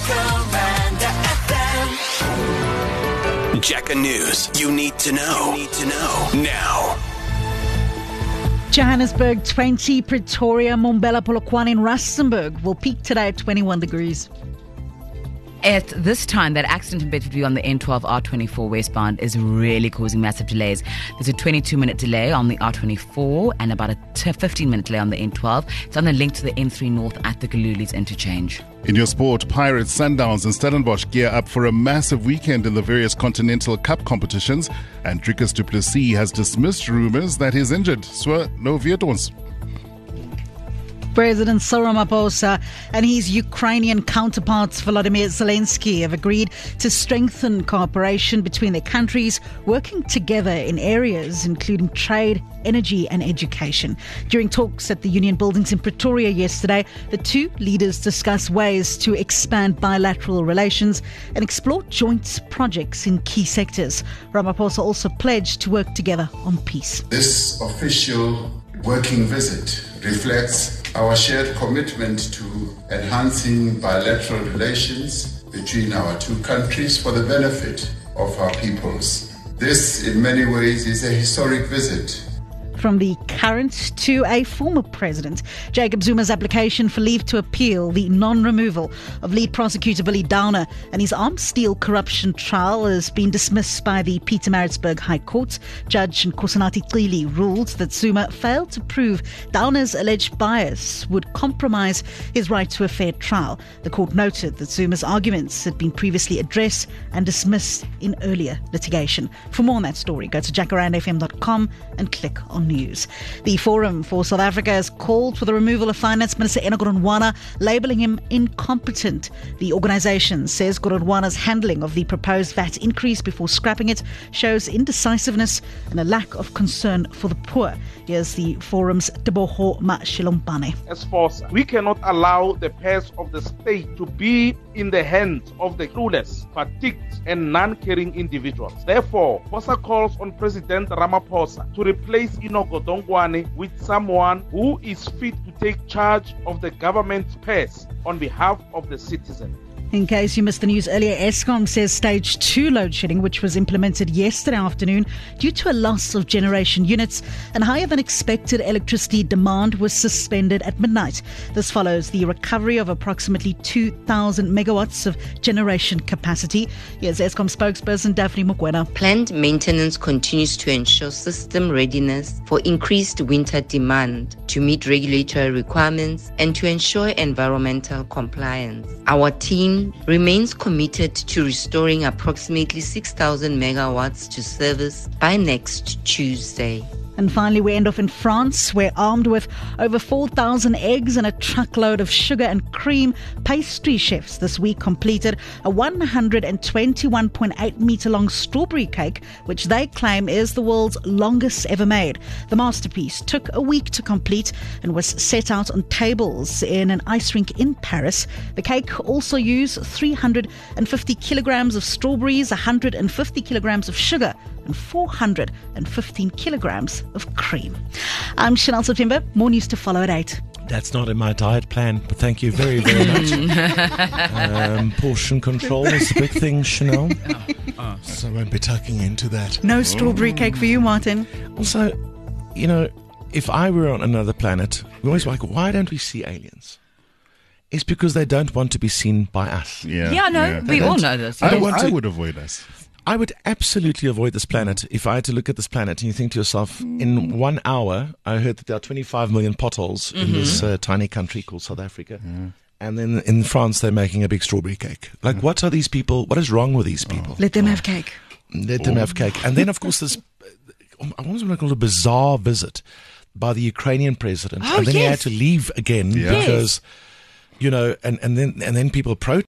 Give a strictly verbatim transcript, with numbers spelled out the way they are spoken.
Jacaranda F M. Jacker News. You need to know. You need to know now. Johannesburg twenty, Pretoria, Mbombela, Polokwane and Rustenburg will peak today at twenty-one degrees. At this time, that accident in Bedfordview on the N twelve R twenty-four westbound is really causing massive delays. There's a twenty-two minute delay on the R twenty-four and about a fifteen minute delay on the N twelve. It's on the link to the N three North at the Galulis interchange. In your sport, Pirates, Sundowns and Stellenbosch gear up for a massive weekend in the various Continental Cup competitions, and Dricus du Plessis has dismissed rumours that he's injured. So, no weet ons. President Cyril Ramaphosa and his Ukrainian counterparts Volodymyr Zelensky have agreed to strengthen cooperation between their countries, working together in areas including trade, energy and education. During talks at the Union Buildings in Pretoria yesterday, the two leaders discussed ways to expand bilateral relations and explore joint projects in key sectors. Ramaphosa also pledged to work together on peace. This official working visit reflects our shared commitment to enhancing bilateral relations between our two countries for the benefit of our peoples. This, in many ways, is a historic visit. From the current to a former president, Jacob Zuma's application for leave to appeal the non-removal of lead prosecutor Willie Downer and his arms steel corruption trial has been dismissed by the Pietermaritzburg High Court. Judge Nkosinathi Cili ruled that Zuma failed to prove Downer's alleged bias would compromise his right to a fair trial. The court noted that Zuma's arguments had been previously addressed and dismissed in earlier litigation. For more on that story, go to jacaranda f m dot com and click on news. The Forum for South Africa has called for the removal of Finance Minister Enoch Godongwana, labelling him incompetent. The organisation says Godongwana's handling of the proposed V A T increase before scrapping it shows indecisiveness and a lack of concern for the poor. Here's the Forum's Teboho Mashilompane. As FOSA, we cannot allow the purse of the state to be in the hands of the clueless, fatigued and non-caring individuals. Therefore, FOSA calls on President Ramaphosa to replace Enoch Godongwana with someone who is fit to take charge of the government's purse on behalf of the citizen. In case you missed the news earlier, Eskom says stage two load shedding, which was implemented yesterday afternoon due to a loss of generation units and higher than expected electricity demand, was suspended at midnight. This follows the recovery of approximately two thousand megawatts of generation capacity. Here's Eskom spokesperson Daphne Mokoena. Planned maintenance continues to ensure system readiness for increased winter demand, to meet regulatory requirements and to ensure environmental compliance. Our team remains committed to restoring approximately six thousand megawatts to service by next Tuesday. And finally, we end off in France, where armed with over four thousand eggs and a truckload of sugar and cream, pastry chefs this week completed a one hundred twenty-one point eight metre long strawberry cake, which they claim is the world's longest ever made. The masterpiece took a week to complete and was set out on tables in an ice rink in Paris. The cake also used three hundred fifty kilograms of strawberries, one hundred fifty kilograms of sugar and four hundred fifteen kilograms of cream. I'm Chanel September. More news to follow at eight. That's not in my diet plan, but thank you very, very much. um, portion control is a big thing, Chanel. Oh, oh. So I won't be tucking into that. No strawberry cake for you, Martin. Also, you know, if I were on another planet, we always like, why don't we see aliens? It's because they don't want to be seen by us. Yeah, yeah no, yeah. we all know this. I, want I to, would avoid us. I would absolutely avoid this planet if I had to look at this planet and you think to yourself, in one hour, I heard that there are twenty-five million potholes mm-hmm. in this uh, tiny country called South Africa. Yeah. And then in France, they're making a big strawberry cake. Like, yeah. what are these people? What is wrong with these people? Oh. Let them have cake. Let oh. them have cake. And then, of course, this, I want to call it a bizarre visit by the Ukrainian president. Oh, and then yes. he had to leave again yeah. because, you know, and, and then and then people protest.